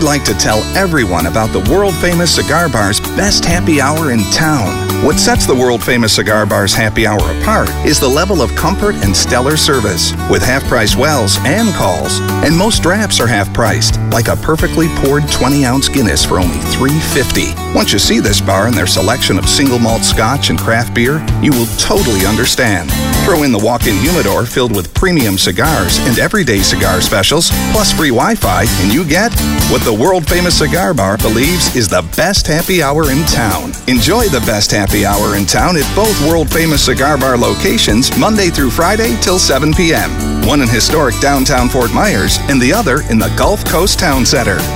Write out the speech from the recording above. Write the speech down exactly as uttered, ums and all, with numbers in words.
like to tell everyone about the world-famous Cigar Bar's best happy hour in town. What sets the world-famous Cigar Bar's happy hour apart is the level of comfort and stellar service, with half-price wells and calls. And most drafts are half-priced, like a perfectly poured twenty-ounce Guinness for only three dollars and fifty cents. Once you see this bar and their selection of single malt scotch and craft beer, you will totally understand. Throw in the walk-in humidor filled with premium cigars and everyday cigar specials, plus free Wi-Fi, and you get what the world-famous Cigar Bar believes is the best happy hour in town. Enjoy the best happy hour in town at both world-famous Cigar Bar locations, Monday through Friday till seven p.m. One in historic downtown Fort Myers and the other in the Gulf Coast Town Center.